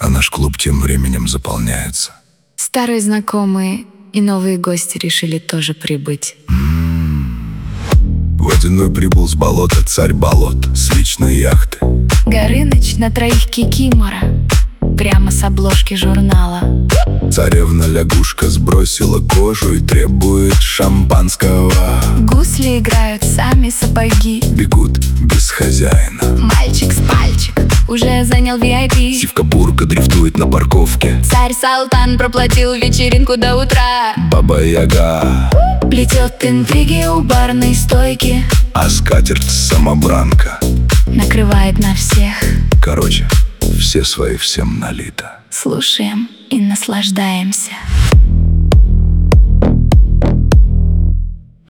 а наш клуб тем временем заполняется. Старые знакомые и новые гости решили тоже прибыть. Водяной прибыл с болота, царь болот, с личной яхты. Горыныч на троих кикимора, прямо с обложки журнала. Царевна-лягушка сбросила кожу и требует шампанского. Гусли играют, сами сапоги Бегут без хозяина. Мальчик с пальчик уже занял VIP. Сивка-бурка дрифтует на парковке. Царь-салтан проплатил вечеринку до утра. Баба-яга, Плетет интриги у барной стойки, а скатерть-самобранка. накрывает на всех. Короче, все свои всем налито. Слушаем и наслаждаемся.